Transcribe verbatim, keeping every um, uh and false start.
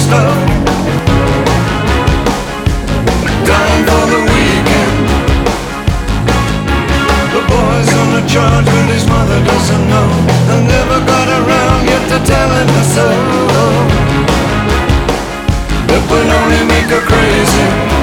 slow. Dying for the weekend. The boy's on a charge, but his mother doesn't know. I never got around yet to telling her so. It would only make her crazy.